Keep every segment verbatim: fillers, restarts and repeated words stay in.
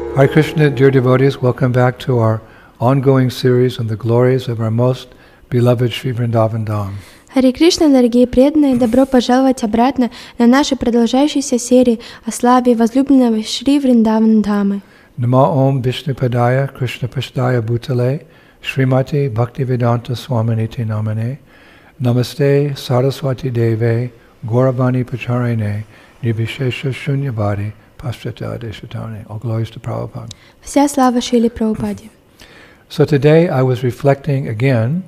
Hare Krishna, dear devotees, welcome back to our ongoing series on the glories of our most beloved Sri Vrindavan Dham. Харе Кришна, дорогие преданные, добро пожаловать обратно на нашей продолжающейся серии о славе возлюбленного Шри Вриндаван Дхамы. Nama Om Vishnupadaya Krishna Pashdaya Bhutale Srimati Bhaktivedanta Swaminiti Namane Namaste Saraswati Deve Gauravani Pacharine Nirvishesha Shunyavadi Paschata Deshatane. All glories to Prabhupada. Вся слава Шриле Прабхупаде. So today I was reflecting again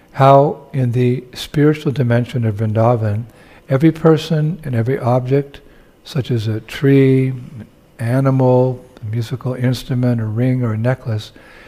how in the spiritual dimension of Vrindavan, every person and every object, such as a tree, an animal, a musical instrument, a ring or a necklace,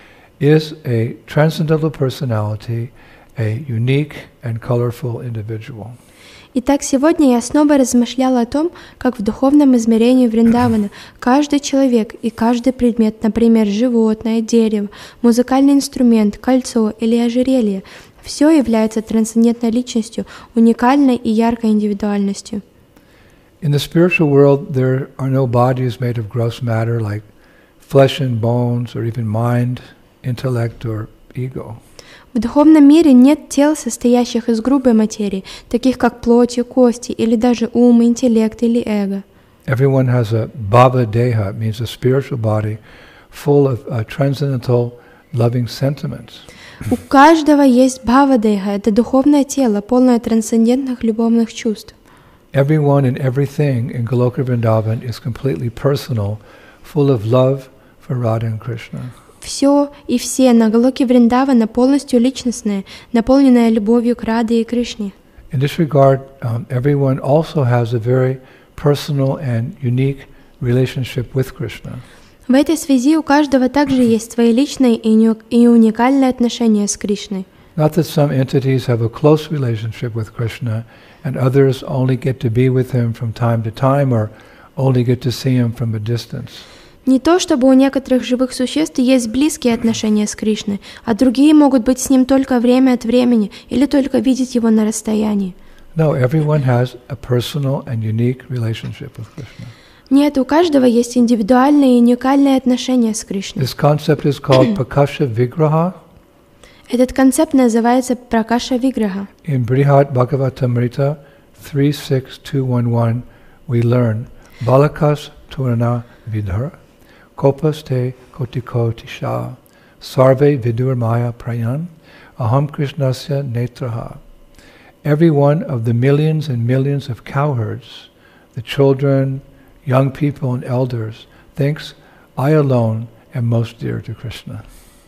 is a transcendental personality, a unique and colorful individual. Итак, сегодня я снова размышляла о том, как в духовном измерении Вриндавана каждый человек и каждый предмет, например, животное, дерево, музыкальный инструмент, кольцо или ожерелье, все является трансцендентной личностью, уникальной и яркой индивидуальностью. In the spiritual world, there are no bodies made of gross matter like flesh and bones or even mind, intellect or ego. В духовном мире нет тел, состоящих из грубой материи, таких как плоть и кости, или даже ум, интеллект или эго. Everyone has a bhava deha, it means a spiritual body full of uh, transcendental loving sentiments. У каждого есть бхава-деха, это духовное тело, полное трансцендентных любовных чувств. Everyone and everything in Goloka Vrindavan is completely personal, full of love for Radha and Krishna. Все и все на Галоке Вриндавана полностью личностное, наполненное любовью к Раде и Кришне. In this regard, um, everyone also has a very personal and unique relationship with Krishna. В этой связи у каждого также есть свои личные и, не, и уникальные отношения с Кришной. Not that some entities have a close relationship with Krishna and others only get to be with him from time to time or only get to see him from a distance. Не то, чтобы у некоторых живых существ есть близкие отношения с Кришной, а другие могут быть с ним только время от времени или только видеть его на расстоянии. No, everyone has a personal and unique relationship with Krishna. Нет, у каждого есть индивидуальные и уникальные отношения с Кришной. This concept is called Prakasha Vigraha. Этот концепт называется Пракаша Виграха. In Brihad Bhagavatamrita three six two one one, we learn Balakas Turana Vidhara Kopaste Kotiko Tisha Sarve Vidur Maya Prayan Aham Krishnasya Netraha. Every one of the millions and millions of cowherds, the children, young people and elders, thinks, I alone am most dear to Krishna.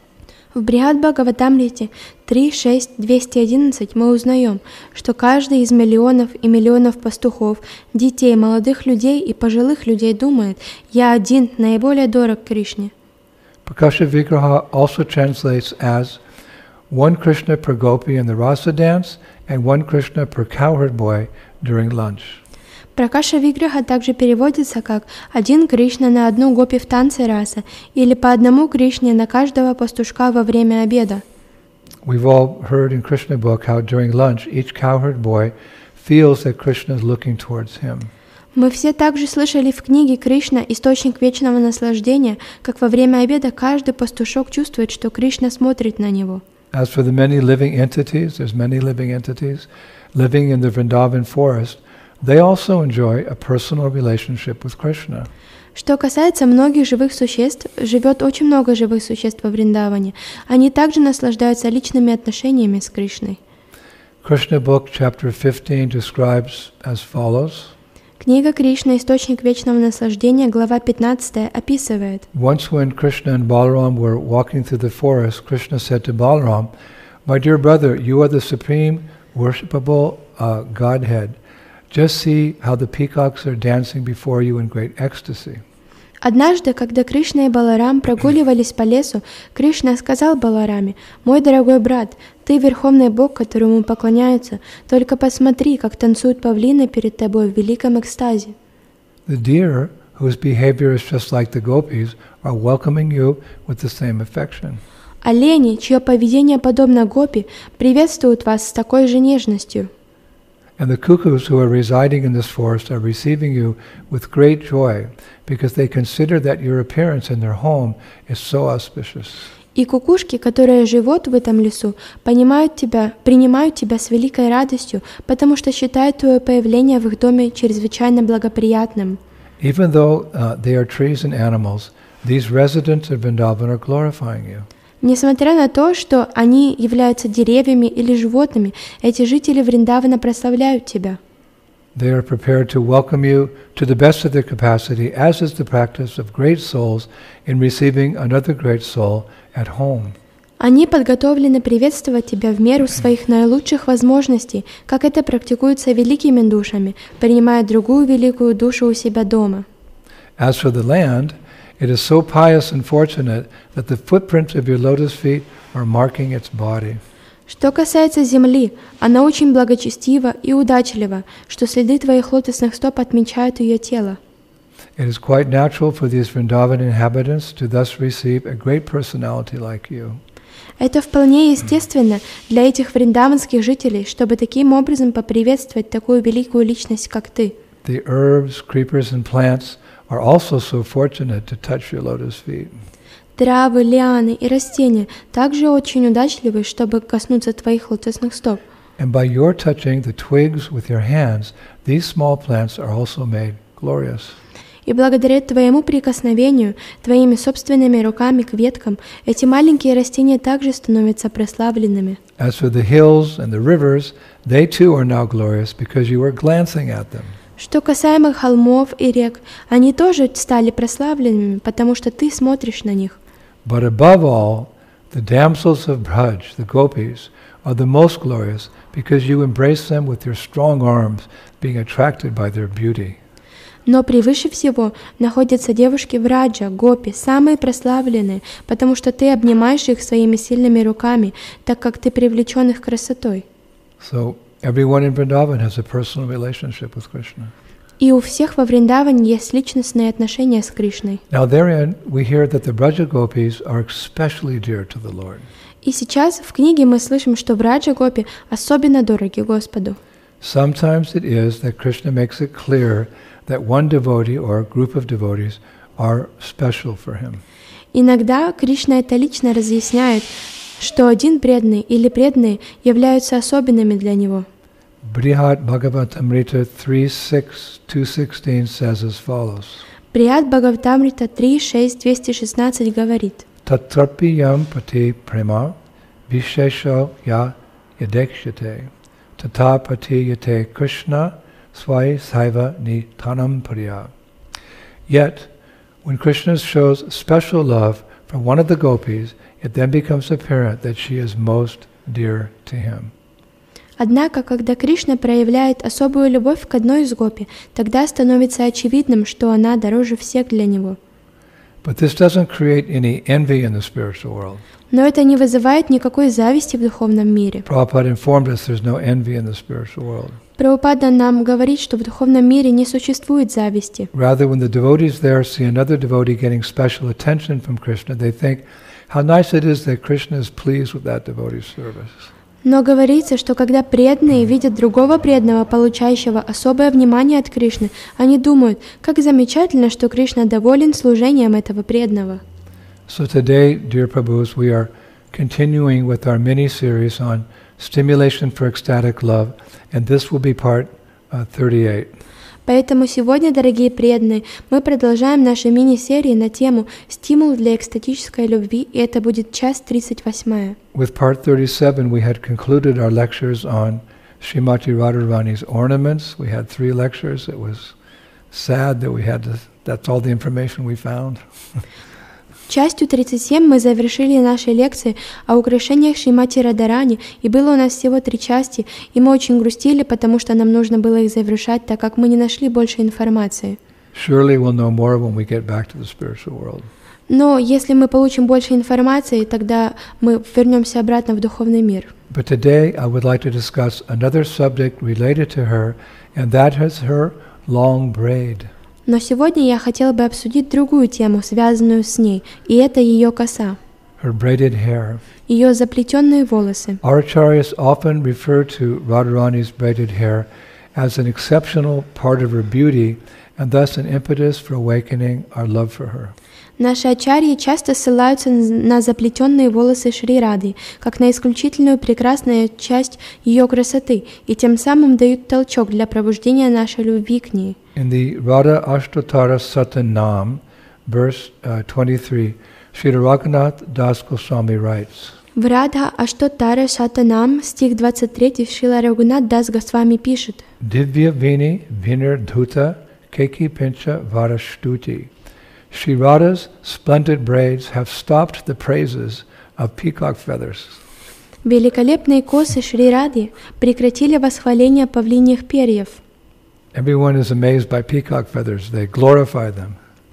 В Брихад Бхагаватамрите три шесть двести одиннадцать мы узнаем, что каждый из миллионов и миллионов пастухов, детей, молодых людей и пожилых людей думает, я один наиболее дорог Кришне. Prakasha Vigraha also translates as one Krishna per gopi in the rasa dance and one Krishna per cowherd boy during lunch. Пракаша Виграха также переводится как «один Кришна на одну гопи в танце раса» или «по одному Кришне на каждого пастушка во время обеда». We've all heard in Krishna book how during lunch each cowherd boy feels that Krishna is looking towards him. Мы все также слышали в книге «Кришна. Источник вечного наслаждения», как во время обеда каждый пастушок чувствует, что Кришна смотрит на него. As for the many living entities, there's many living entities living in the Vrindavan forest, they also enjoy a personal relationship with Krishna. Что касается многих живых существ, живет очень много живых существ во Вриндаване. Они также наслаждаются личными отношениями с Кришной. Krishna book chapter fifteen describes as follows. Книга Кришна, Источник вечного наслаждения, глава пятнадцатая, описывает. Once when Krishna and Balaram were walking through the forest, Krishna said to Balaram, "My dear brother, you are the supreme worshipable uh, Godhead. Just see how the peacocks are dancing before you in great ecstasy." Однажды, когда Кришна и Баларам прогуливались по лесу, Кришна сказал Балараме: «Мой дорогой брат, ты верховный Бог, которому поклоняются, только посмотри, как танцуют павлины перед тобой в великом экстазе». The deer, whose behavior is just like the gopis, are welcoming you with the same affection. Олени, чье поведение подобно гопи, приветствуют вас с такой же нежностью. And the cuckoos who are residing in this forest are receiving you with great joy, because they consider that your appearance in their home is so auspicious. И кукушки, которые живут в этом лесу, понимают тебя, принимают тебя с великой радостью, потому что считают твое появление в их доме чрезвычайно благоприятным. Even though uh, they are trees and animals, these residents of Vrindavan are glorifying you. Несмотря на то, что они являются деревьями или животными, эти жители Вриндавана прославляют тебя. They are prepared to welcome you to the best of their capacity, as is the practice of great souls in receiving another great soul at home. Они подготовлены приветствовать тебя в меру своих наилучших возможностей, как это практикуется великими душами, принимая другую великую душу у себя дома. As for the land, it is so pious and fortunate that the footprints of your lotus feet are marking its body. Что касается земли, она очень благочестива и удачлива, что следы твоих лотосных стоп отмечают ее тело. It is quite natural for these Vrindavan inhabitants to thus receive a great personality like you. Это вполне естественно для этих вриндаванских жителей, чтобы таким образом поприветствовать такую великую личность, как ты. The herbs, creepers, and plants are also so fortunate to touch your lotus feet. Травы, лианы и растения также очень удачливы, чтобы коснуться твоих лотосных стоп. And by your touching the twigs with your hands, these small plants are also made glorious. И благодаря твоему прикосновению, твоими собственными руками к веткам, эти маленькие растения также становятся прославленными. As for the hills and the rivers, they too are now glorious because you are glancing at them. Что касаемо холмов и рек, они тоже стали прославленными, потому что ты смотришь на них. But above all, the damsels of Braj, the gopis, are the most glorious because you embrace them with your strong arms, being attracted by their beauty. Но превыше всего находятся девушки Враджа, гопи, самые прославленные, потому что ты обнимаешь их своими сильными руками, так как ты привлечен их красотой. So everyone in Vrindavan has a personal relationship with Krishna. И у всех во Вриндаване есть личностные отношения с Кришной. Now therein we hear that the Braja gopis are especially dear to the Lord. И сейчас в книге мы слышим, что Враджа гопи особенно дороги Господу. Sometimes it is that Krishna makes it clear that one devotee or a group of devotees are special for him. Иногда Кришна это лично разъясняет, что один преданный или преданные являются особенными для него. Brihad Bhagavatamrita three six two sixteen says as follows. Брихад Бхагаватамрита три шесть двести шестнадцать говорит: Tatrapi yam pati prema vishesho ya yadekshate tata pati yate Krishna swai saiva ni tanam pariya. Yet, when Krishna shows special love for one of the gopis, it then becomes apparent that she is most dear to him. Однако, когда Кришна проявляет особую любовь к одной из гопи, тогда становится очевидным, что она дороже всех для него. But this doesn't create any envy in the spiritual world. Но это не вызывает никакой зависти в духовном мире. Prabhupada informed us there's no envy in the spiritual world. Прабхупада нам говорит, что в духовном мире не существует зависти. Rather, when the devotees there see another devotee getting special attention from Krishna, they think, how nice it is that Krishna is pleased with that devotee's service. Но говорится, что когда преданные видят другого преданного, получающего особое внимание от Кришны, они думают, как замечательно, что Кришна доволен служением этого преданного. So today, dear Prabhus, we are continuing with our mini-series on stimulation for ecstatic love, and this will be part uh, thirty-eight. Поэтому сегодня, дорогие преданные, мы продолжаем наши мини-серии на тему «Стимул для экстатической любви», и это будет часть тридцать восьмая. With part thirty-seven, we had concluded our lectures on Srimati Radharani's ornaments. We had three lectures. It was sad that we had to, that's all the information we found. Частью тридцать семь мы завершили наши лекции о украшениях Шримати Радхарани, и было у нас всего три части, и мы очень грустили, потому что нам нужно было их завершать, так как мы не нашли больше информации. Surely we'll know more when we get back to the spiritual world. Но если мы получим больше информации, тогда мы вернемся обратно в духовный мир. But today I would like to discuss another subject related to her, and that is her long braid. Но сегодня я хотела бы обсудить другую тему, связанную с ней, и это ее коса, Her braided hair. ее заплетенные волосы. Our acharyas often refer to Radharani's braided hair as an exceptional part of her beauty and thus an impetus for awakening our love for her. Наши ачарьи часто ссылаются на заплетенные волосы Шри Рады, как на исключительную прекрасную часть ее красоты, и тем самым дают толчок для пробуждения нашей любви к ней. In the Radha Ashtotara Satanam, verse uh, twenty-three, Srila Raghunath Das Goswami writes, В Радха Аштотара Шатанам, стих двадцать три, Шрила Рагунат Дас Госвами пишет: Divya Vini Vinir Dhuta Keki Pincha Varashtuti. Sri Radha's splendid braids have stopped the praises of peacock feathers. Великолепные косы Шри Рады прекратили восхваление павлиньих перьев. Everyone is amazed by peacock feathers. They glorify them.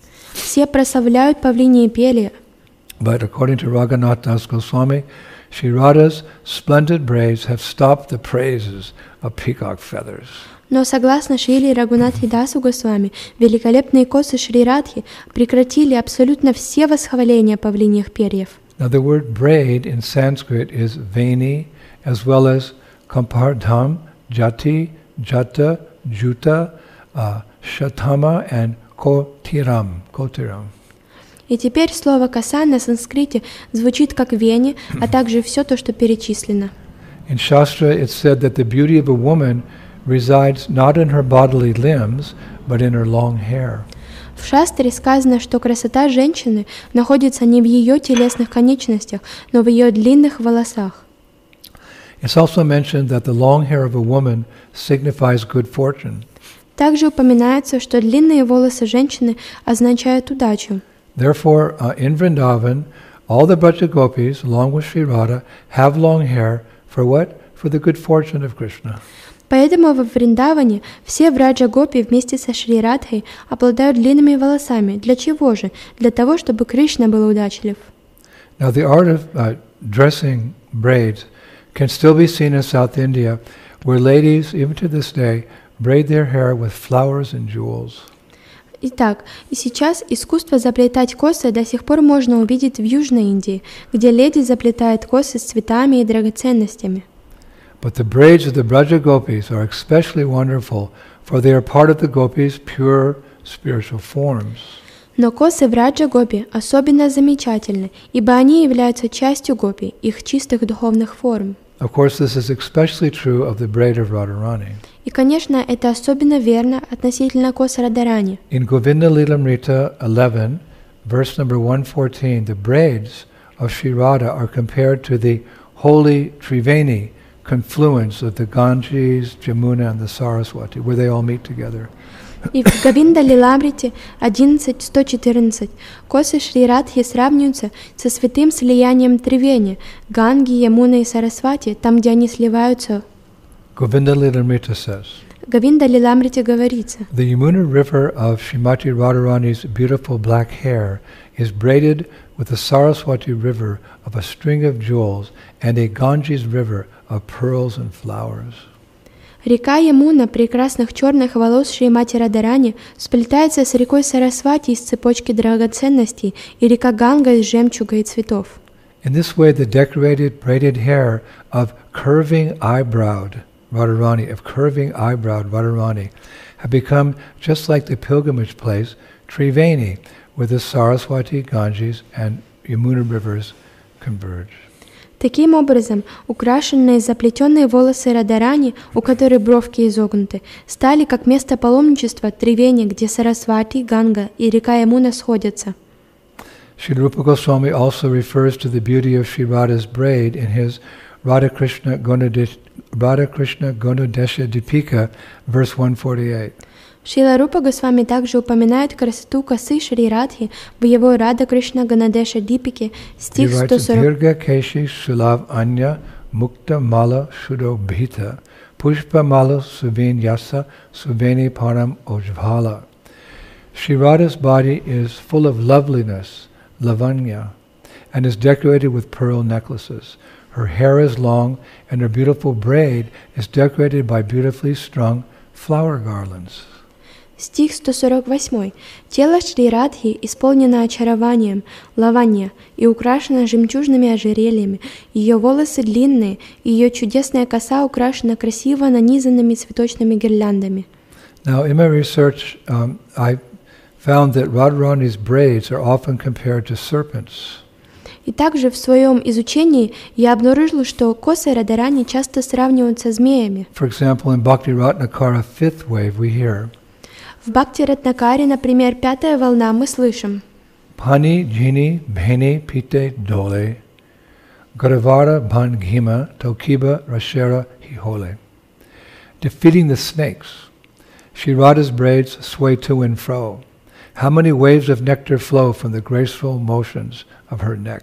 Все прославляют павлиньи перья. But according to Raghunath Das Goswami, Sri Radha's splendid braids have stopped the praises of peacock feathers. Но согласно Шриле Рагунатхи Дасу Госвами, великолепные косы Шри Радхи прекратили абсолютно все восхваления павлиньих перьев. Now the word braid in Sanskrit is veni, as well as kampardham, jati, jata, juta, uh, shatama, and kotiram. kotiram. И теперь слово «коса» на санскрите звучит как «вени», а также все то, что перечислено. In Shastra it's said that the beauty of a woman resides not in her bodily limbs, but in her long hair. В Шастре сказано, что красота женщины находится не в ее телесных конечностях, но в ее длинных волосах. It's also mentioned that the long hair of a woman signifies good fortune. Также упоминается, что длинные волосы женщины означают удачу. Therefore, uh, in Vrindavan, all the Braja Gopis, along with Sri Radha, have long hair for what? For the good fortune of Krishna. Поэтому во Вриндаване все Враджа Гопи вместе со Шри Радхой обладают длинными волосами. Для чего же? Для того, чтобы Кришна был удачлив. Now, the art of uh, dressing braids can still be seen in South India, where ladies, even to this day, braid their hair with flowers and jewels. Итак, и сейчас искусство заплетать косы до сих пор можно увидеть в Южной Индии, где леди заплетают косы с цветами и драгоценностями. But the braids of the Braja Gopis are especially wonderful, for they are part of the Gopis' pure spiritual forms. Но косы Враджа Гопи особенно замечательны, ибо они являются частью Гопи, их чистых духовных форм. Of course, this is especially true of the braid of Radharani. И, конечно, это особенно верно относительно кос Радарани. In Govinda Lilamrita eleven, verse number one fourteen, the braids of Sri Radha are compared to the holy Triveni confluence of the Ganges, Jamuna, and the Saraswati, where they all meet together. И в Говинда Лиламрите одиннадцать сто четырнадцать косы Шри Радхи сравниваются со святым слиянием Тривени, Ганги, Ямуны и Сарасвати, там, где они сливаются. Govinda Lilamrita says, Говинда Лиламрите говорится: the Yamuna river of Srimati Radharani's beautiful black hair is braided with the Saraswati river of a string of jewels and a Ganges river of pearls and flowers. Река Ямуна прекрасных черных волос Шримати Радарани сплетается с рекой Сарасвати из цепочки драгоценностей и река Ганга из жемчуга и цветов. In this way, the decorated braided hair of curving eyebrowed Radharani, of curving eyebrowed Radharani, have become just like the pilgrimage place Triveni, where the Saraswati, Ganges, and Yamuna rivers converge. Таким образом, украшенные заплетенные волосы Радарани, у которой бровки изогнуты, стали как место паломничества Тривени, где Сарасвати, Ганга и река Ямуна сходятся. Srila Rupa Goswami also refers to the beauty of Sri Radha's braid in his Radha Krishna Gunadesh, Radha Krishna Gunadesha Dipika, verse one forty-eight. Шрила Рупа Госвами также упоминает красоту косы Шри Радхи в его Рада Кришна Ганадеша Дипике, стих сто сорок. Dirga Keshi Sulav Anya Mukta Mala Shudo Bhita Pushpa Mala Suvin Yasa Suveni Param Ojvala. Sri Radha's body is full of loveliness, lavanya, and is decorated with pearl necklaces. Her hair is long, and her beautiful braid is decorated by beautifully strung flower garlands. Стих сто сорок восемь. Тело Шри Радхи исполнено очарованием, лаванья, и украшено жемчужными ожерельями. Ее волосы длинные, и ее чудесная коса украшена красиво нанизанными цветочными гирляндами. Now, in my research, um, I found that Radharani's braids are often compared to serpents. И также в своем изучении я обнаружил, что косы Радharani часто сравниваются с змеями. For example, in Bhakti Ratnakara fifth wave, we hear В Бхакти Ратнакаре, например, пятая волна, мы слышим Pani jini bheni pite dole Garavara ban ghima tokiba rashera hihole. Defeating the snakes, Shri Radha's braids sway to and fro. How many waves of nectar flow from the graceful motions of her neck?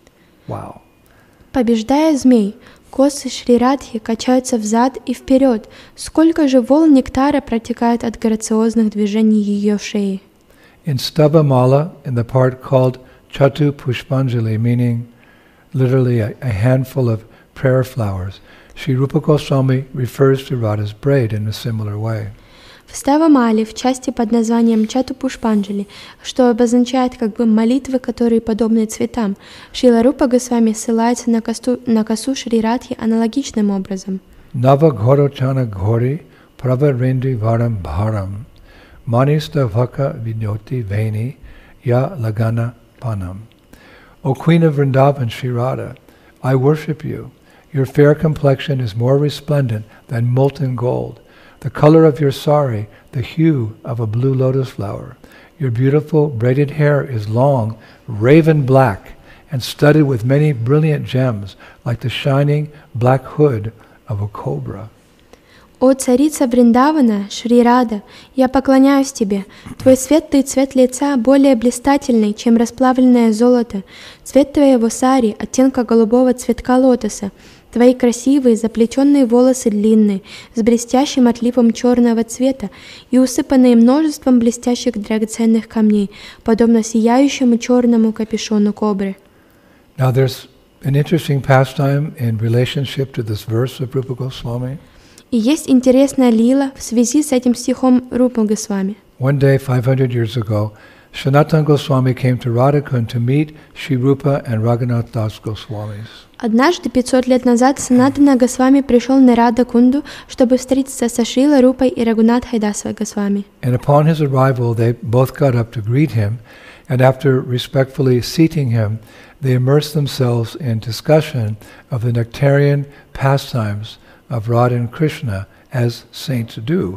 Wow. Побеждая змей, косы Шри Радхи качаются взад и вперед. Сколько же волн нектара протекает от грациозных движений ее шеи. In Stava Mala, in the part called Chatu Pushpanjali, meaning literally a, a handful of prayer flowers, Sri Rupa Goswami refers to Radha's braid in a similar way. В Става-Мале, в части под названием Чату Пушпанджали, что обозначает как бы молитвы, которые подобны цветам, Шрила Рупа Госвами ссылается на, косу, на косу Шри Радхи аналогичным образом. Nava Ghorochana Ghori Prava Rendi Varam Bharam Manista Vaka Vinyoti Veni Ya Lagana Panam. O Queen of Vrindavan, Shri Radha, I worship you. Your fair complexion is more resplendent than molten gold. The color of your sari, the hue of a blue lotus flower. Your beautiful braided hair is long, raven black, and studded with many brilliant gems, like the shining black hood of a cobra. «О царица Вриндавана, Шри Рада, я поклоняюсь тебе. Твой светлый цвет лица более блистательный, чем расплавленное золото. Цвет твоего сари, оттенка голубого цветка лотоса. Твои красивые заплетенные волосы длинные, с блестящим отливом черного цвета и усыпанные множеством блестящих драгоценных камней, подобно сияющему черному капюшону кобры». Now there's an interesting pastime in relationship to this verse of Rupa Goswami. И есть интересная лила в связи с этим стихом Рупы Госвами. One day, five hundred years ago, Sanatana Goswami came to Radhakund to meet Shri Rupa and Raghunath Das Goswamis. Однажды, пятьсот лет назад, Санатана Госвами пришел на Радакунду, чтобы встретиться со Шрилой Рупой и Рагунатхой Дасой Госвами. And upon his arrival, they both got up to greet him, and after respectfully seating him, they immersed themselves in discussion of the nectarian pastimes of Radha and Krishna, as saints do.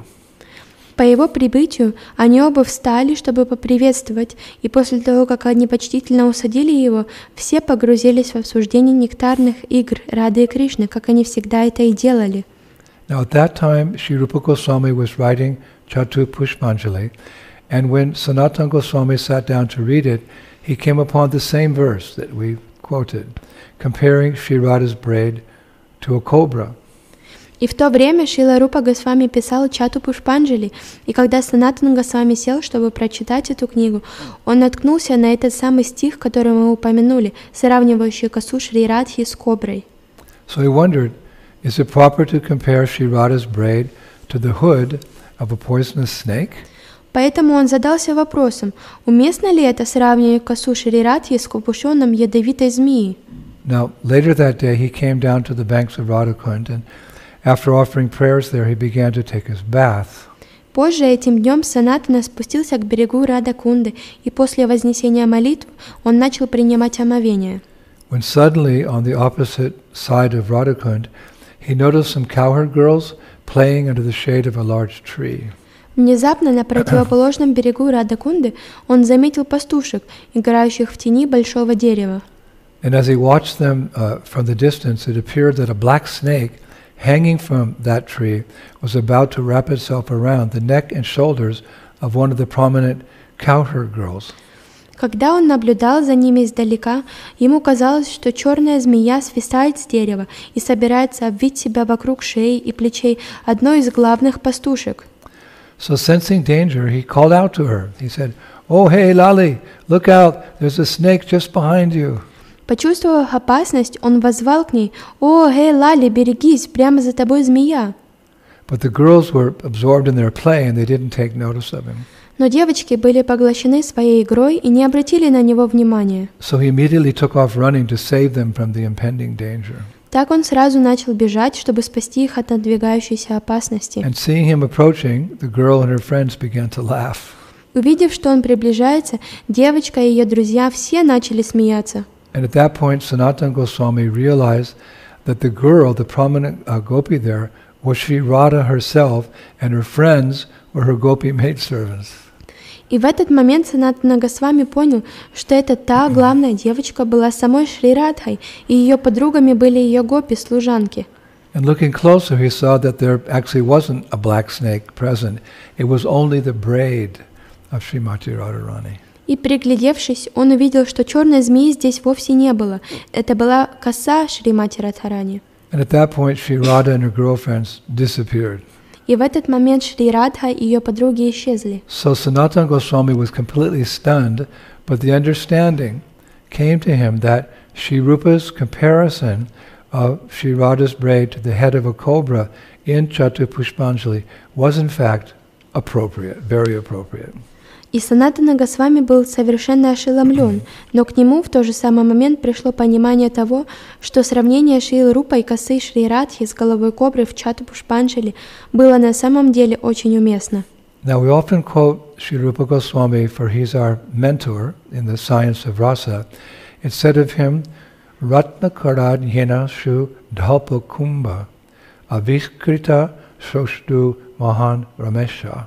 По его прибытию они оба встали, чтобы поприветствовать, и после того, как они почтительно усадили его, все погрузились в обсуждение нектарных игр Рады и Кришны, как они всегда это и делали. Now at that time, Shri Rupa Goswami was writing Chatu Pushpanjali, and when Sanatana Goswami sat down to read it, he came upon the same verse that we quoted, comparing Shri Radha's braid to a cobra. И в то время Шрила Рупа Госвами писал Чату Пушпанджали, и когда Санатана Госвами сел, чтобы прочитать эту книгу, он наткнулся на этот самый стих, который мы упомянули, сравнивающий косу Шри Радхи с коброй. So he wondered, is it proper to compare Shri Radha's braid to the hood of a poisonous snake? Поэтому он задался вопросом, уместно ли это сравнивать косу Шри Радхи с капюшоном ядовитой змеи? Now, later that day, he came down to the banks of Radhakund, and after offering prayers there, he began to take his bath. Позже этим днем Санатана спустился к берегу Радакунды, и после вознесения молитв он начал принимать омовение. When suddenly, on the opposite side of Radhakund, he noticed some cowherd girls playing under the shade of a large tree. Внезапно на противоположном берегу Радакунды он заметил пастушек, играющих в тени большого дерева. And as he watched them uh, from the distance, it appeared that a black snake hanging from that tree was about to wrap itself around the neck and shoulders of one of the prominent cowherd girls. Когда он наблюдал за ними издалека, ему казалось, что черная змея свисает с дерева и собирается обвить себя вокруг шеи и плечей одной из главных пастушек. So sensing danger, he called out to her. He said, "Oh, hey, Lali, look out, there's a snake just behind you." Почувствовав опасность, он воззвал к ней: «О, эй, Лали, берегись, прямо за тобой змея!» But the girls were absorbed in their play and they didn't take notice of him. Но девочки были поглощены своей игрой и не обратили на него внимания. So he immediately took off running to save them from the impending danger. Так он сразу начал бежать, чтобы спасти их от надвигающейся опасности. And seeing him approaching, the girl and her friends began to laugh. Увидев, что он приближается, девочка и ее друзья все начали смеяться. And at that point, Sanatana Goswami realized that the girl, the prominent uh, gopi there, was Sri Radha herself, and her friends were her gopi maidservants. И в этот момент Санатана Госвами понял, что эта та главная девочка была самой Шри Радхой, и ее подругами были ее гопи-служанки. And looking closer, he saw that there actually wasn't a black snake present. It was only the braid of Srimati Radharani. И приглядевшись, он увидел, что черной змеи здесь вовсе не было. Это была коса Шримати Радхарани. And at that point, Sri Radha and her girlfriends disappeared. И в этот момент Шри Радха и ее подруги исчезли. So Sanatana Goswami was completely stunned, but the understanding came to him that Sri Rupa's comparison of Sri Radha's braid to the head of a cobra in Chatu Pushpanjali was in fact appropriate, very appropriate. И Санатана Госвами был совершенно ошеломлен, но к нему в тот же самый момент пришло понимание того, что сравнение Шри Рупы и косы Шри Радхи с головой кобры в Чату Пушпанджали было на самом деле очень уместно. Now we often quote Sri Rupa Goswami, for he's our mentor in the science of rasa. It's said of him, Ratna Karad Yena Shu Dhalpa Kumbha Aviskrita Shoshtu Mahan Ramesha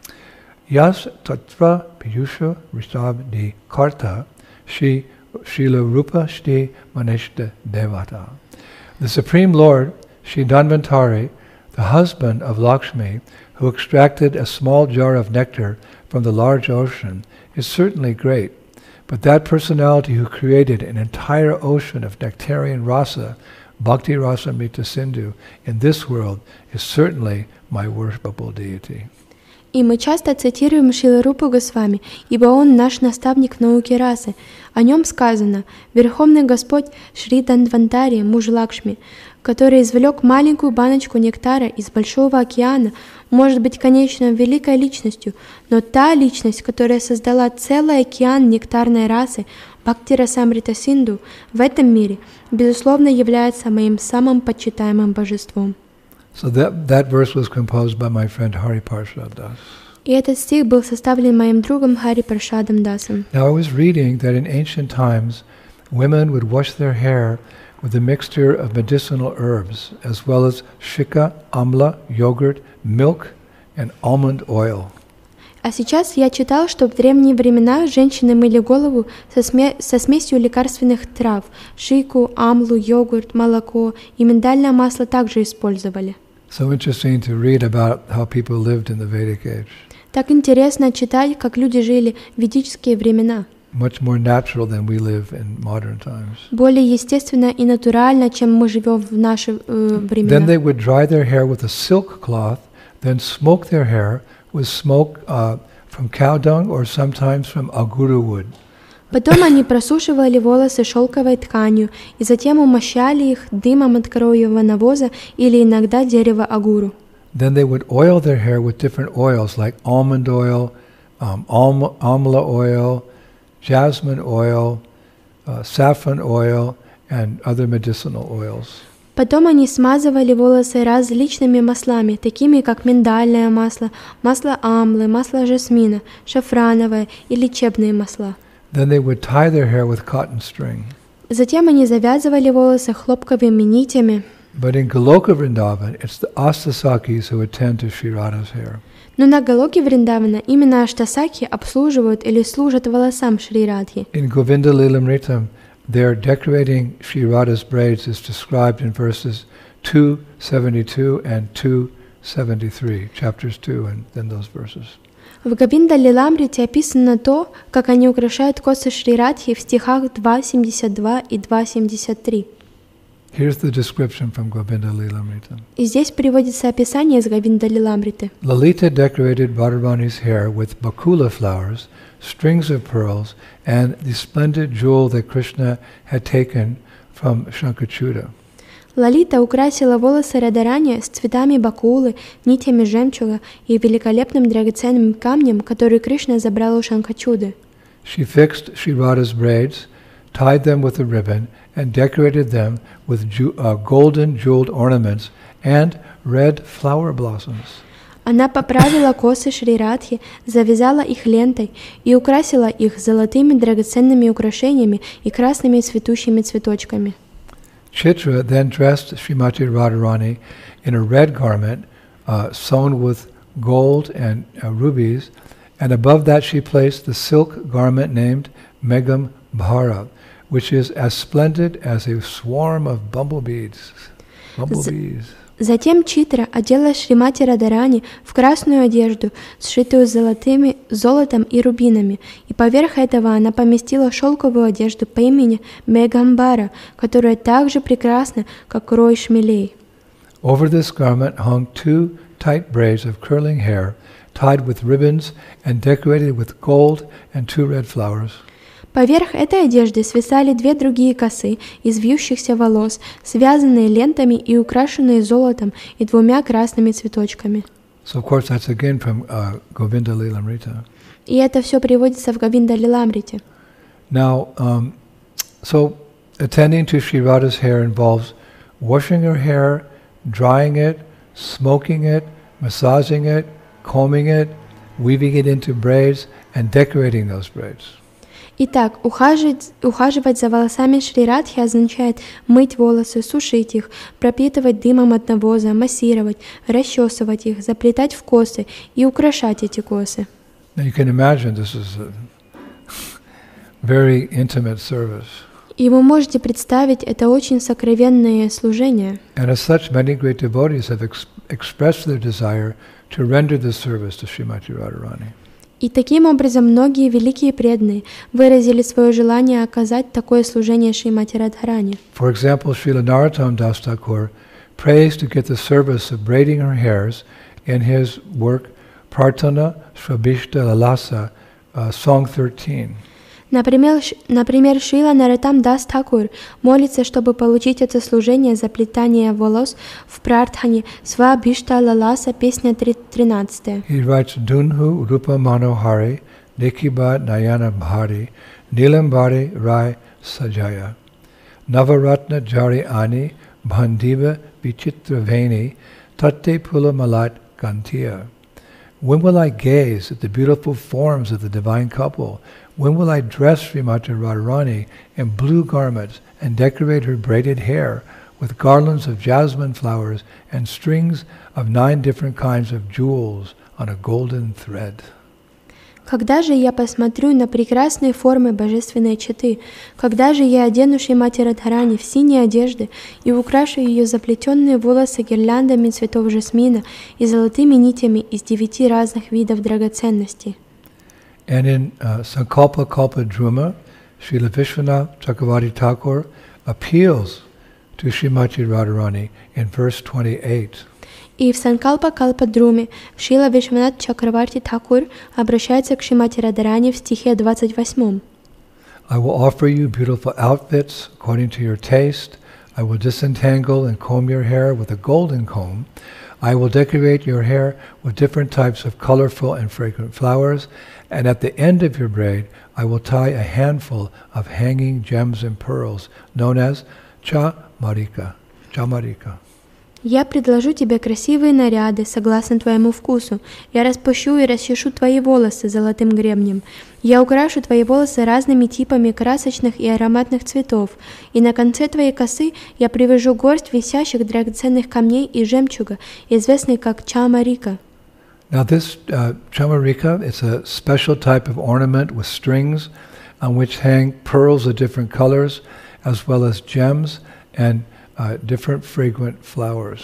Yas Tatra Piyusha Rishabh Di Karta Shri Srila Rupa Shri Maneshta Devata. The Supreme Lord, Shri Dhanvantari, the husband of Lakshmi, who extracted a small jar of nectar from the large ocean, is certainly great. But that personality who created an entire ocean of nectarian rasa, Bhakti Rasa Mrita Sindhu, in this world is certainly my worshipable deity. И мы часто цитируем Шрила Рупу Госвами, ибо он наш наставник в науке расы. О нем сказано: Верховный Господь Шри Дханвантари, муж Лакшми, который извлек маленькую баночку нектара из большого океана, может быть, конечно, великой личностью, но та личность, которая создала целый океан нектарной расы, Бхакти Расамрита Синду, в этом мире, безусловно, является моим самым почитаемым божеством. So that, that verse was composed by my friend Hari Parshad Das. И этот стих был составлен моим другом Хари Паршадом Дасом. Now I was reading that in ancient times, women would wash their hair with a mixture of medicinal herbs, as well as shika, amla, yogurt, milk, and almond oil. А сейчас я читал, что в древние времена женщины мыли голову со, сме- со смесью лекарственных трав, шику, амлу, йогурт, молоко и миндальное масло также использовали. So interesting to read about how people lived in the Vedic age. Так интересно читать, как люди жили в ведические времена. Much more natural than we live in modern times. Более естественно и натурально, чем мы живем в наши э, времена. Then they would dry their hair with a silk cloth, then smoke their hair with smoke uh, from cow dung or sometimes from aguru wood. Потом они просушивали волосы шелковой тканью и затем умощали их дымом от коровьего навоза или иногда дерева агуру. Then they would oil their hair with different oils like almond oil, um, alm- amla oil, jasmine oil, uh, saffron oil, and other medicinal oils. Потом они смазывали волосы различными маслами, такими как миндальное масло, масло амлы, масло жасмина, шафрановое и лечебные масла. Then they would tie their hair with cotton string. Затем они завязывали волосы хлопковыми нитями. But in Goloka Vrindavan, it's the Astasakis who attend to Sri Radha's hair. Но на Галоке Вриндавана именно аштасаки обслуживают или служат волосам Шри Радхи. In Govinda Lilamritam, their decorating Sri Radha's braids is described in verses two seventy-two and two seventy-three, chapters two and then those verses. В Говинда Лиламрите описано то, как они украшают косы Шри Радхи в стихах два семьдесят два и два семьдесят три. Here's the description from Govinda Lilamrita. И здесь приводится описание из Говинда Лиламриты. Lalita decorated Radharani's hair with bakula flowers, strings of pearls, and the splendid jewel that Krishna had taken from Shankachuta. Лалита украсила волосы Радарани с цветами бакулы, нитями жемчуга и великолепным драгоценным камнем, который Кришна забрал у Шанхачуды. She fixed Sri Radha's braids, tied them with a ribbon, and decorated them with ju- uh, golden jeweled ornaments and red flower blossoms. Она поправила косы Шри Радхи, завязала их лентой и украсила их золотыми драгоценными украшениями и красными цветущими цветочками. Chitra then dressed Srimati Radharani in a red garment uh, sewn with gold and uh, rubies, and above that she placed the silk garment named Megam Bhara, which is as splendid as a swarm of bumblebees. bumblebees. Затем Читра одела Шримати Радарани в красную одежду, сшитую золотыми, золотом и рубинами, и поверх этого она поместила шелковую одежду по имени Мегамбара, которая так же прекрасна, как рой шмелей. Over this garment hung two tight braids of curling hair, tied with ribbons and decorated with gold and two red flowers. Поверх этой одежды свисали две другие косы из вьющихся волос, связанные лентами и украшенные золотом и двумя красными цветочками. So, of course, that's again from uh, Govinda Lilamrita. И это все приводится в Говинда Лиламрите. Now, um, so attending to Sri Radha's hair involves washing her hair, drying it, smoking it, massaging it, combing it, weaving it into braids, and decorating those braids. Итак, ухаживать, ухаживать за волосами Шри Радхи означает мыть волосы, сушить их, пропитывать дымом от навоза, массировать, расчесывать их, заплетать в косы и украшать эти косы. Now you can imagine this is a very intimate service. И вы можете представить, это очень сокровенное служение. And as such, many great devotees have ex- expressed their desire to render this service to Srimati Radharani. И таким образом многие великие преданные выразили свое желание оказать такое служение Шримати Радхарани. For example, Srila Narottam Das Thakur prays to get the service of braiding her hairs in his work Prarthana Shrabishta Lalasa, uh, Song thirteen. Например, например, Шрила Нароттам Дас Тхакур молится, чтобы получить это служение заплетания волос в Прартхане Свабишта Лаласа, песня тринадцатая. He writes Dunhu Rupa Manohari Nikiba Nayana Bhari Nilambari Rai Sajaya Navaratna Jari Ani Bhandiva Vichitra Veni Tate Pula Malat Gantia. When will I gaze at the beautiful forms of the divine couple? When will I dress Srimati Radharani in blue garments and decorate her braided hair with garlands of jasmine flowers and strings of nine different kinds of jewels on a golden thread? Когда же я посмотрю на прекрасные формы божественной четы? Когда же я одену Шримати Радхарани в синие одежды и украшу ее заплетенные волосы гирляндами цветов жасмина и золотыми нитями из девяти разных видов драгоценностей? And in uh, Sankalpa Kalpa Druma, Srila Vishwanath Chakravarti Thakur appeals to Srimati Radharani in verse twenty-eight. И в Санкалпа Калпадруме Шрила Вишванат Чакраварти Тхакур обращается к Шримати Радхарани в стихе двадцать восьмом. I will offer you beautiful outfits according to your taste. I will disentangle and comb your hair with a golden comb. I will decorate your hair with different types of colorful and fragrant flowers. And at the end of your braid, I will tie a handful of hanging gems and pearls, known as chamarika. Chamarika. Я предложу тебе красивые наряды, согласно твоему вкусу. Я распущу и расчешу твои волосы золотым гребнем. Я украшу твои волосы разными типами красочных и ароматных цветов. И на конце твоей косы я привяжу горсть висящих драгоценных камней и жемчуга, известный как чамарика. Now this uh, chamarika, it's a special type of ornament with strings on which hang pearls of different colors, as well as gems and uh, different fragrant flowers.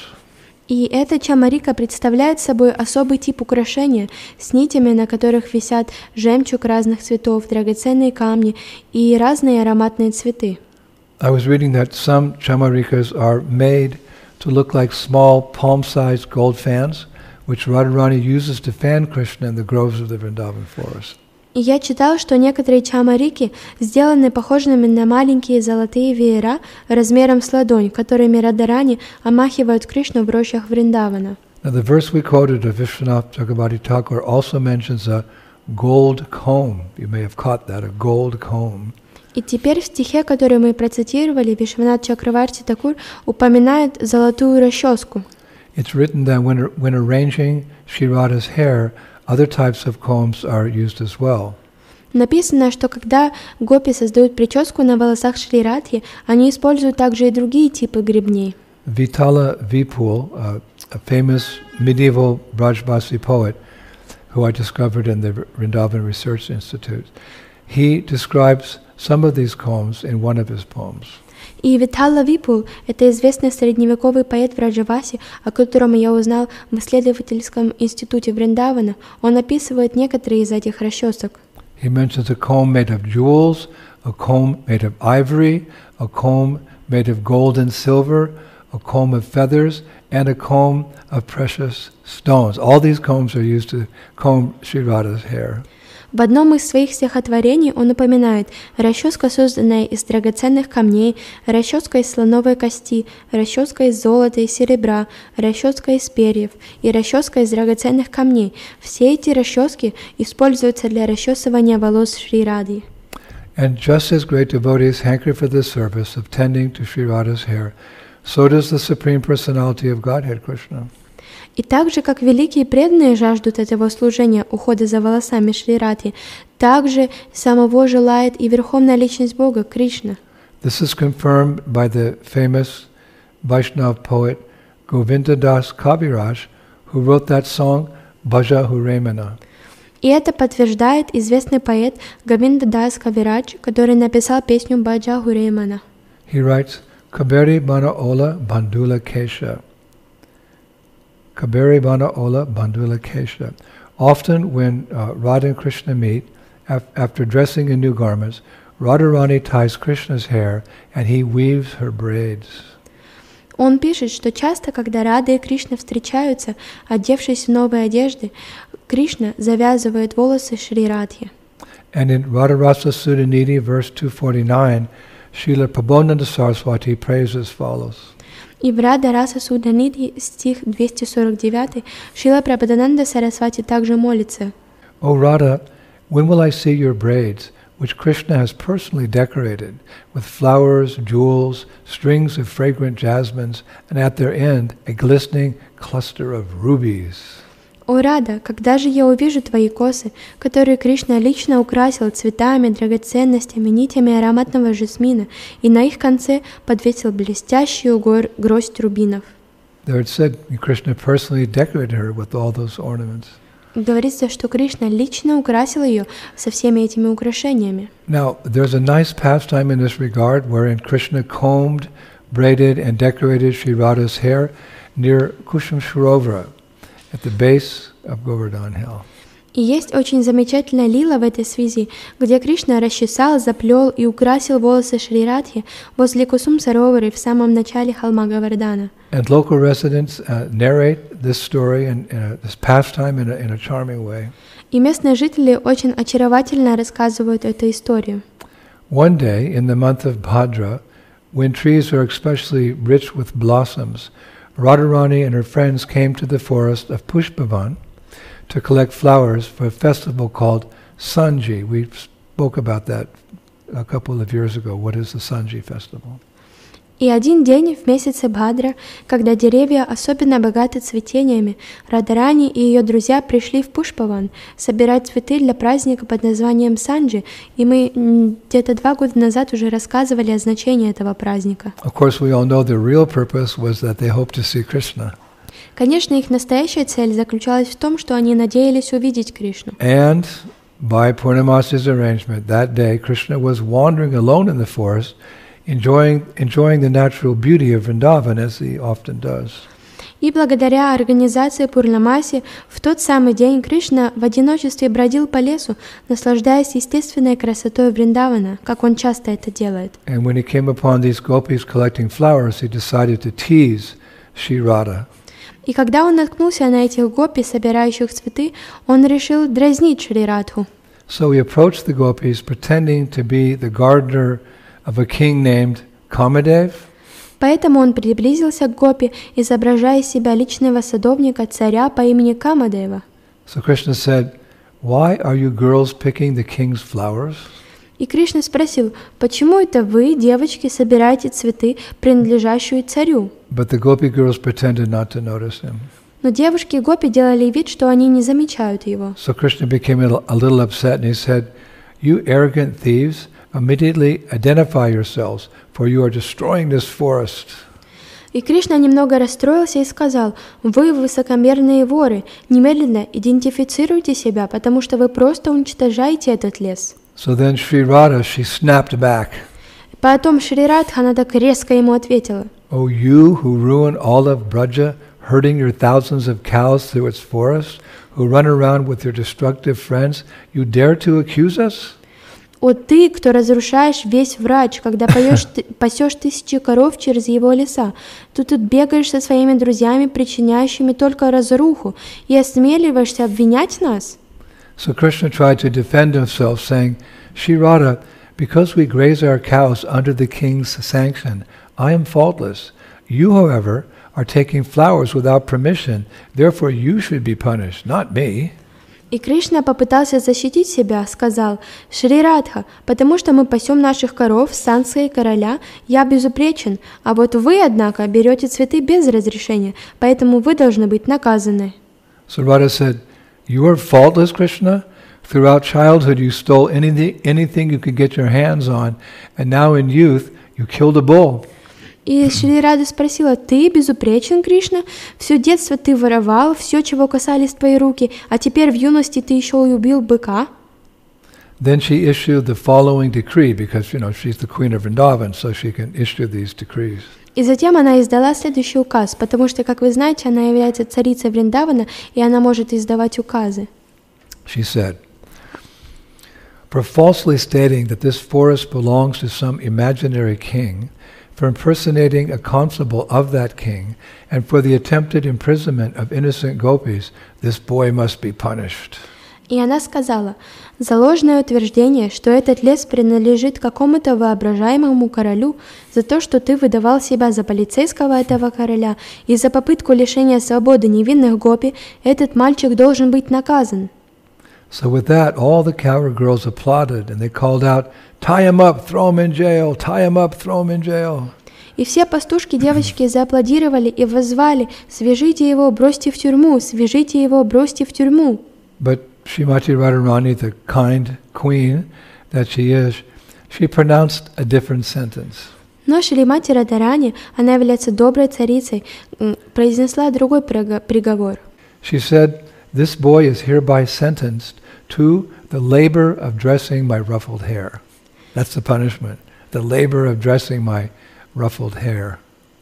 И эта чамарика представляет собой особый тип украшения с нитями, на которых висят жемчуг разных цветов, драгоценные камни и разные ароматные цветы. I was reading that some chamarikas are made to look like small palm-sized gold fans, which Radharani uses to fan Krishna in the groves of the Vrindavan forest. И я читал, что некоторые чамарики сделаны похожими на маленькие золотые веера размером с ладонь, которыми Радарани омахивают Кришну в рощах Вриндавана. Now the verse we quoted of Vishwanath Chakravarti Thakur also mentions a gold comb. You may have caught that, a gold comb. И теперь в стихе, который мы процитировали, Вишванат Чакраварти Такур упоминает золотую расческу. It's written that when, when arranging Sri Radha's hair, other types of combs are used as well. Написано, что когда гопи создают прическу на волосах Шри Радхи, они используют также и другие типы гребней. Vitala Vipul, uh, a famous medieval Brajbasi poet who I discovered in the Vrindavan Research Institute, he describes some of these combs in one of his poems. И Виталла Випул – это известный средневековый поэт в Раджавасе, о котором я узнал в исследовательском институте Вриндавана. Он описывает некоторые из этих расчесок. He mentions a comb made of jewels, a comb made of ivory, a comb made of gold and silver, a comb of feathers, and a comb of precious stones. All these combs are used to comb Sri Radha's hair. В одном из своих стихотворений он упоминает расческа, созданная из драгоценных камней, расческа из слоновой кости, расческа из золота и серебра, расческа из перьев и расческа из драгоценных камней. Все эти расчески используются для расчесывания волос Шри Радhi. And just as great devotees hanker for the service of tending to Sri Radha's hair, so does the Supreme Personality of Godhead, Krishna. И так же, как великие преданные жаждут этого служения, ухода за волосами Шри Радхи, так же самого желает и Верховная Личность Бога, Кришна. This is confirmed by the famous Vaishnava poet Govinda Das Kaviraj, who wrote that song, Bhaja Huremana. И это подтверждает известный поэт Говинда Дас Кавирадж, который написал песню Баджа Гуремана. He writes, Kaberi Bana Ola Bandula Kesha. Kaberi Bana Ola Bandula Kesha. Often when uh, Radha and Krishna meet, af- after dressing in new garments, Radharani ties Krishna's hair and he weaves her braids. Он пишет, что часто, когда Рада и Кришна встречаются, одевшись в новые одежды, Кришна завязывает волосы Шри Радхи. And in Radharasa Sudhanidhi, verse two forty-nine, Srila Prabodhananda Saraswati prays as follows. И в Рада Раса Судханидхи, стих двести сорок девять, Шрила Прабодхананда Сарасвати также молится. O Radha, when will I see your braids, which Krishna has personally decorated with flowers, jewels, strings of fragrant jasmines, and at their end a glistening cluster of rubies? «О, Рада, когда же я увижу твои косы, которые Кришна лично украсил цветами, драгоценностями, нитями ароматного жасмина, и на их конце подвесил блестящую гор- гроздь рубинов?» There it said Krishna personally decorated her with all those ornaments. Говорится, что Кришна лично украсил ее со всеми этими украшениями. Now, there's a nice pastime in this regard wherein Krishna combed, braided, and decorated Sri Radha's hair near Kushum Sarovara, at the base of Govardhan Hill. И есть очень замечательная лила в этой связи, где Кришна расчесал, заплел и украсил волосы Шри Радхи возле Кусум Саровары в самом начале холма Гавардана. And local residents uh, narrate this story and uh, this pastime in a, in a charming way. И местные жители очень очаровательно рассказывают эту историю. One day in the month of Bhadra, when trees are especially rich with blossoms, Radharani and her friends came to the forest of Pushpavan to collect flowers for a festival called Sanji. We spoke about that a couple of years ago. What is the Sanji festival? И один день в месяце Бхадра, когда деревья особенно богаты цветениями, Радharani и ее друзья пришли в Пушпаван собирать цветы для праздника под названием Санджи, и мы где-то два года назад уже рассказывали о значении этого праздника. Of course, we all know the real purpose was that they hoped to see Krishna. Конечно, их настоящая цель заключалась в том, что они надеялись увидеть Кришну. And by Purnamasi's arrangement, that day Krishna was wandering alone in the forest, enjoying enjoying the natural beauty of Vrindavan, as he often does. И благодаря организации Пурнамаси в тот самый день Кришна в одиночестве бродил по лесу, наслаждаясь естественной красотой Вриндавана, как он часто это делает. And when he came upon these gopis collecting flowers, he decided to tease Sri Radha. И когда он наткнулся на этих гопи, собирающих цветы, он решил дразнить Шри Радху. So he approached the gopis, pretending to be the gardener of a king named Kamadev. Поэтому он приблизился к гопи, изображая себя личного садовника царя по имени Камадева. So Krishna said, "Why are you girls picking the king's flowers?" И Кришна спросил, почему это вы, девочки, собираете цветы, принадлежащие царю? But the gopi girls pretended not to notice him. Но девушки и гопи делали вид, что они не замечают его. So Krishna became a little, a little upset and he said, "You arrogant thieves, immediately identify yourselves, for you are destroying this forest." И Кришна немного расстроился и сказал, вы высокомерные воры, немедленно идентифицируйте себя, потому что вы просто уничтожаете этот лес. So then Sri Radha, she snapped back. Потом Шри Радха, она так резко ему ответила. "Oh, you who ruin all of Braja, herding your thousands of cows through its forest, who run around with your destructive friends, you dare to accuse us?" О ты, кто разрушаешь весь Врадж, когда поешь, пасешь тысячи коров через его леса, ты тут бегаешь со своими друзьями, причиняющими только разруху, и осмеливаешься обвинять нас? So Krishna tried to defend himself, saying, "Sri Radha, because we graze our cows under the king's sanction, I am faultless. You, however, are taking flowers without permission, therefore you should be punished, not me." И Кришна попытался защитить себя, сказал, «Шри Радха, потому что мы пасем наших коров с санкцией короля, я безупречен, а вот вы, однако, берете цветы без разрешения, поэтому вы должны быть наказаны». So Radha said, "You are faultless, Krishna. Throughout childhood you stole anything, anything you could get your hands on, and now in youth you killed a bull." И Шри Рада спросила, ты безупречен, Кришна? Все детство ты воровал, все, чего касались твои руки, а теперь в юности ты еще и убил быка? Then she issued the following decree, because, you know, she's the queen of Vrindavan, so she can issue these decrees. И затем она издала следующий указ, потому что, как вы знаете, она является царицей Вриндавана, и она может издавать указы. She said, "For falsely stating that this forest belongs to some imaginary king, for impersonating a constable of that king, and for the attempted imprisonment of innocent gopis, this boy must be punished." И она сказала, за ложное утверждение, что этот лес принадлежит какому-то воображаемому королю, за то, что ты выдавал себя за полицейского этого короля, и за попытку лишения свободы невинных гопи, этот мальчик должен быть наказан. So with that, all the cowherd girls applauded, and they called out, "Tie him up, throw him in jail, tie him up, throw him in jail." И все пастушки-девочки зааплодировали и воззвали, свяжите его, бросьте в тюрьму, свяжите его, бросьте в тюрьму. But Srimati Radharani, the kind queen that she is, she pronounced a different sentence. Но Шримати Радharani, она является доброй царицей, произнесла другой приговор. She said, "This boy is hereby sentenced to the labor of dressing my ruffled hair." That's the punishment, the labor of dressing my ruffled hair.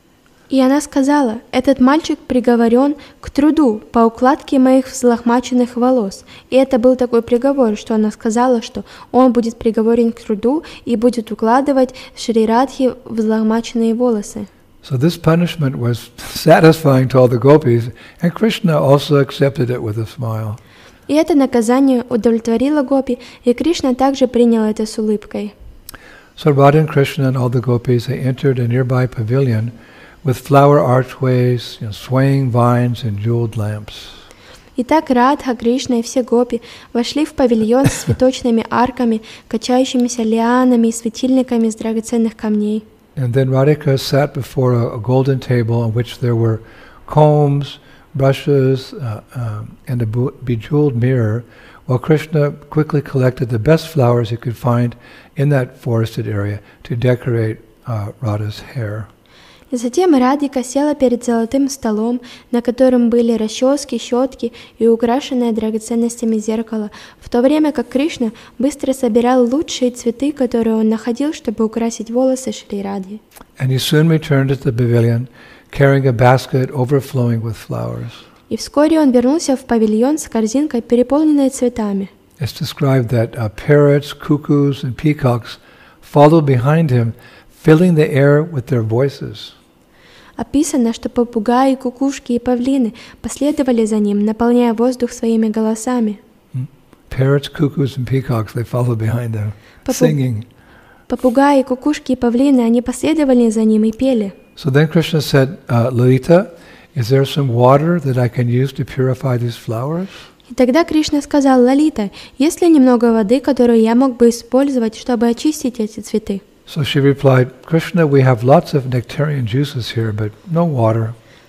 И она сказала, этот мальчик приговорен к труду по укладке моих взлохмаченных волос. И это был такой приговор, что она сказала, что он будет приговорен к труду и будет укладывать Шри Радхи взлохмаченные волосы. So this punishment was satisfying to all the gopis, and Krishna also accepted it with a smile. И это наказание удовлетворило гопи, и Кришна также принял это с улыбкой. So Radha and Krishna and all the gopis, they entered a nearby pavilion with flower archways, you know, swaying vines and jeweled lamps. Итак, Радха, Кришна и все гопи вошли в павильон с цветочными арками, качающимися лианами и светильниками из драгоценных камней. And then Radhika sat before a, a golden table on which there were combs, brushes, uh, um, and a bejeweled mirror, while Krishna quickly collected the best flowers he could find in that forested area to decorate uh, Radha's hair. И затем Радхика села перед золотым столом, на котором были расчески, щетки и украшенное драгоценностями зеркало, в то время как Кришна быстро собирал лучшие цветы, которые он находил, чтобы украсить волосы Шри Радхи. And he soon returned to the pavilion, carrying a basket overflowing with flowers. И вскоре он вернулся в павильон с корзинкой, переполненной цветами. It's described that uh, parrots, cuckoos, and peacocks followed behind him, filling the air with their voices. Описано, что попугаи, кукушки и павлины последовали за ним, наполняя воздух своими голосами. parrots, cuckoos, and peacocks, they followed behind him, Попу- singing. Попугаи, кукушки и павлины, они последовали за ним и пели. So then Krishna said, uh, Lalita, is there some water that I can use to purify these flowers? И тогда Кришна сказал: Лалита, есть ли немного воды, которую я мог бы использовать, чтобы очистить эти цветы? So she replied, Krishna, we have lots of nectarian juices here, but no water.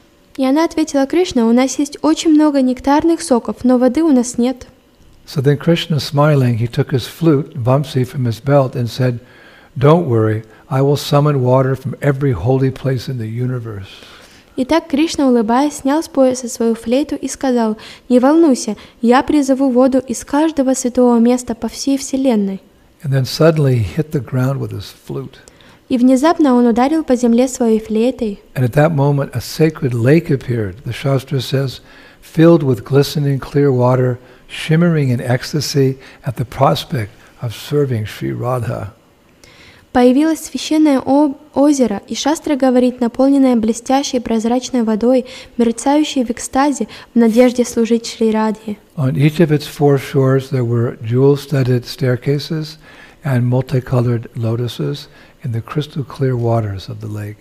И она ответила: Кришна, у нас есть очень много нектарных соков, но воды у нас нет. So then Krishna, smiling, he took his flute, Vamsi, from his belt and said, don't worry, I will summon water from every holy place in the universe. Итак, Кришна, улыбаясь, снял с пояса свою флейту и сказал: не волнуйся, я призову воду из каждого святого места по всей вселенной. And then suddenly he hit the ground with his flute. И внезапно он ударил по земле своей флейтой. And at that moment a sacred lake appeared, the Shastra says, filled with glistening clear water, shimmering in ecstasy at the prospect of serving Sri Radha. Появилось священное о- озеро, и Шастра говорит, наполненное блестящей прозрачной водой, мерцающей в экстазе, в надежде служить Шри Радхе. On each of its four shores there were jewel-studded staircases and multicolored lotuses in the crystal clear waters of the lake.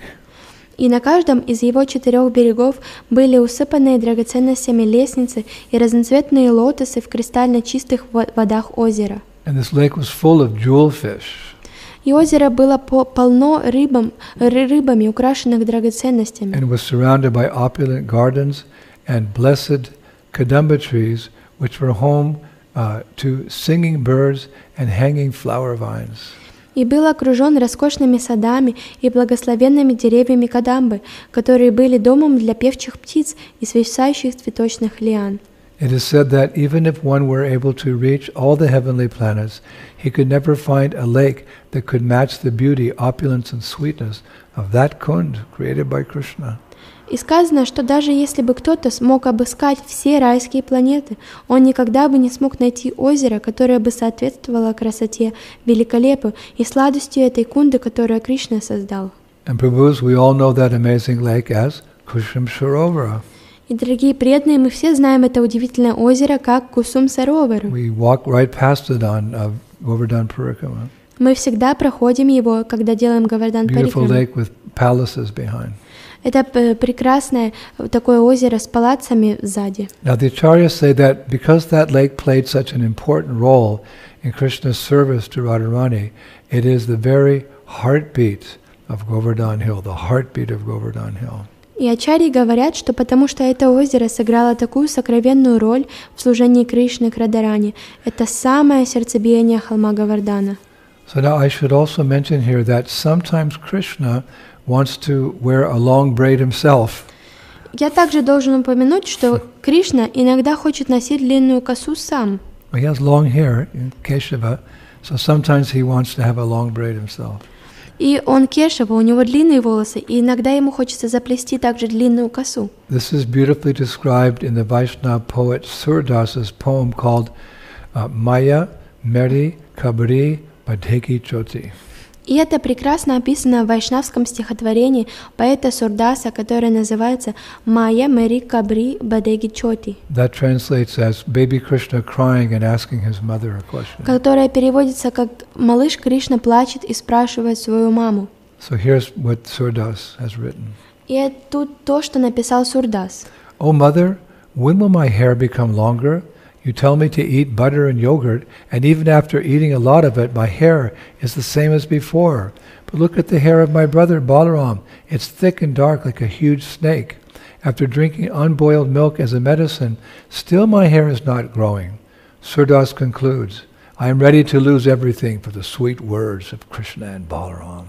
И на каждом из его четырех берегов были усыпанные драгоценностями лестницы и разноцветные лотосы в кристально чистых во- водах озера. And this lake was full of jewelfish. И озеро было по- полно рыбам, ры- рыбами, украшенных драгоценностями. And was surrounded by opulent gardens and blessed kadamba trees, which were home uh, to singing birds and hanging flower vines. И был окружен роскошными садами и благословенными деревьями кадамбы, которые были домом для певчих птиц и свисающих цветочных лиан. It is said that even if one were able to reach all the heavenly planets, he could never find a lake that could match the beauty, opulence, and sweetness of that kund created by Krishna. И сказано, что даже если бы кто-то смог обыскать все райские планеты, он никогда бы не смог найти озеро, которое бы соответствовало красоте, великолепию и сладостью этой кунды, которую Кришна создал. And Prabhus, we all know that amazing lake as Kusum Sarovara. И, дорогие преданные, мы все знаем это удивительное озеро как Кусум Саровару. We walk right past it on uh, Govardhan Parikrama. Мы всегда проходим его, когда делаем Говардан Beautiful Парикраму. lake with palaces behind. Это э, прекрасное э, такое озеро с палацами сзади. Now the acharyas say that because that lake played such an important role in Krishna's service to Radharani, it is the very heartbeat of Govardhan Hill, the heartbeat of Govardhan Hill. И ачарьи говорят, что потому что это озеро сыграло такую сокровенную роль в служении Кришны к Радharani, это самое сердцебиение холма Говардана. So now I should also mention here that sometimes Krishna wants to wear a long braid himself. Я также должен упомянуть, что Кришна иногда хочет носить длинную косу сам. He has long hair, Keshava, so sometimes he wants to have a long braid himself. И он Кешава, у него длинные волосы, и иногда ему хочется заплести также длинную косу. This is beautifully described in the Vaishnava poet Surdasa's poem called uh, Maya Meri Kabri Badheki Choti. И это прекрасно описано в вайшнавском стихотворении поэта Сурдаса, которое называется «Майя Мери Кабри Бадеги Чоти», That translates as baby Krishna crying and asking his mother a question. которое переводится как «Малыш Кришна плачет и спрашивает свою маму». So here's what Surdas has written. И это тут то, что написал Сурдас. Oh mother, when will my hair become longer? You tell me to eat butter and yogurt, and even after eating a lot of it, my hair is the same as before. But look at the hair of my brother Balaram. It's thick and dark like a huge snake. After drinking unboiled milk as a medicine, still my hair is not growing. Surdas concludes, I am ready to lose everything for the sweet words of Krishna and Balaram.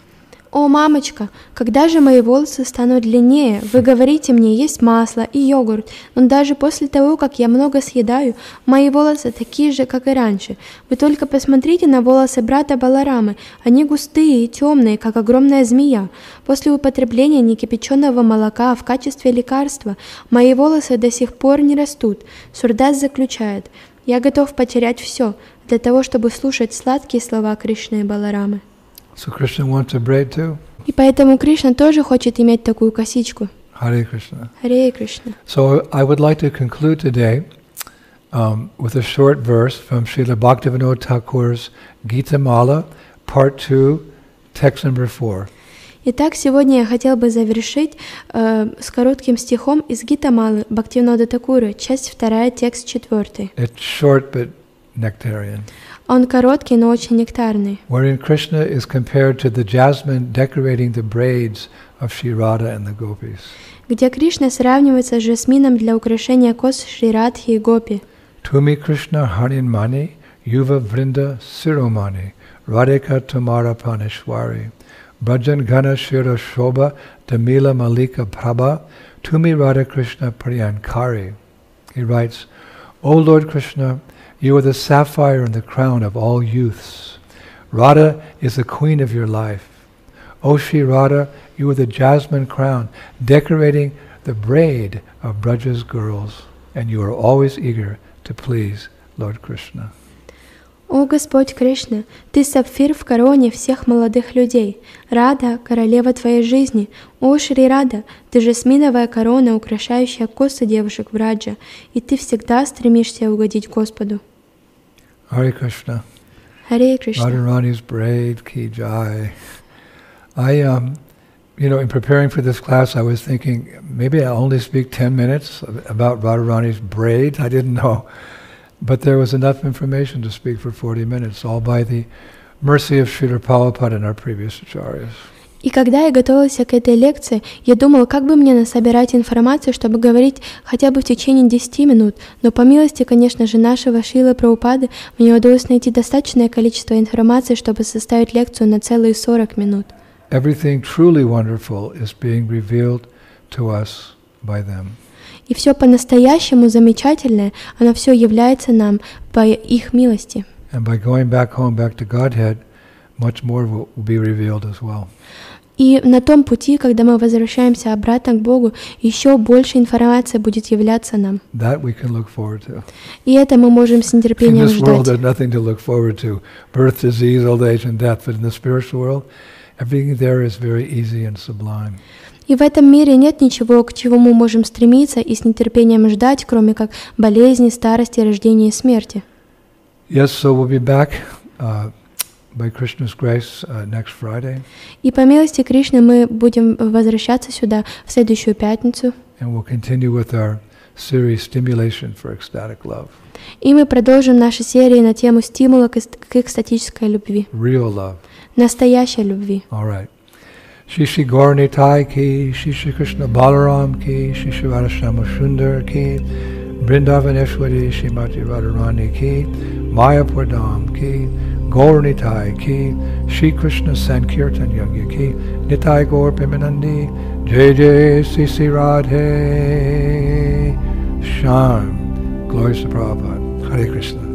«О, мамочка, когда же мои волосы станут длиннее? Вы говорите мне, есть масло и йогурт, но даже после того, как я много съедаю, мои волосы такие же, как и раньше. Вы только посмотрите на волосы брата Баларамы, они густые и темные, как огромная змея. После употребления некипяченого молока в качестве лекарства мои волосы до сих пор не растут». Сурдас заключает, «Я готов потерять все для того, чтобы слушать сладкие слова Кришны и Баларамы». So Krishna wants a braid too? И поэтому Кришна тоже хочет иметь такую косичку. Hare Krishna. Харе Кришна. So I would like to conclude today um, with a short verse from Srila Bhaktivinoda Thakur's Gita Mala, part two, text number four. Итак, сегодня я хотел бы завершить э, с коротким стихом из Гита-малы Бхактивинода Такура, часть вторая, текст четвертый. It's short but nectarian. Он короткий, но очень нектарный. Wherein Krishna is compared to the jasmine decorating the braids of Shri Radha and the gopis. Где Кришна сравнивается с жасмином для украшения кос Шри Радхи и Гопи. Tumi Krishna Harinmani Yuva Vrinda Siromani Radhika Tumara Paneshwari Brajan Gana Shira Shobha Damila Malika Prabha Tumi Radha Krishna Priyankari. He writes, O Lord Krishna, you are the sapphire and the crown of all youths. Radha is the queen of your life. O Shri Radha, you are the jasmine crown decorating the braid of Braja's girls, and you are always eager to please Lord Krishna. О Господь Кришна, Ты сапфир в короне всех молодых людей. Рада, королева Твоей жизни. О Шри Рада, Ты жасминовая корона, украшающая косы девушек Браджа, и Ты всегда стремишься угодить Господу. Hare Krishna. Харе Кришна. Radharani's braid ki jai. I, um, you know, in preparing for this class, I was thinking maybe I'll only speak ten minutes about Radharani's braid. I didn't know. But there was enough information to speak for forty minutes, all by the mercy of Srila Prabhupada and our previous acharyas. И когда я готовилась к этой лекции, я думала, как бы мне насобирать информацию, чтобы говорить хотя бы в течение десяти минут. Но по милости, конечно же, нашего Шрилы Прабхупады, мне удалось найти достаточное количество информации, чтобы составить лекцию на целые сорок минут. Everything truly wonderful is being revealed to us by them. И все по-настоящему замечательное, оно все является нам по их милости. And by going back home, back to Godhead, much more will be revealed as well. И на том пути, когда мы возвращаемся обратно к Богу, еще больше информации будет являться нам. That we can look forward to. И это мы можем с нетерпением ждать. In this world, ждать. there's nothing to look forward to: birth, disease, old age, and death. But in the spiritual world, everything there is very easy and sublime. И в этом мире нет ничего, к чему мы можем стремиться и с нетерпением ждать, кроме как болезни, старости, рождения и смерти. Yes, so we'll be back uh, by Krishna's grace uh, next Friday. И по милости Кришны мы будем возвращаться сюда в следующую пятницу. And we'll continue with our series Stimulation for Ecstatic Love. И мы продолжим наши серии на тему стимула к, к экстатической любви. Real love. Настоящей любви. All right. Shri Shri Gaur Nitai ki, Shri Shri Krishna Balaram ki, Shri Shri Radhashama Sundar ki, Vrindavaneshwari Shrimati Radharani ki, Mayapur Dham ki, Gaur Nitai ki, Shri Krishna Sankirtan Yagya ki, Nitai Gaur Pimanandi, Jai Jai Sri Sri Radhe Shyam. Glories to Prabhupada. Hare Krishna.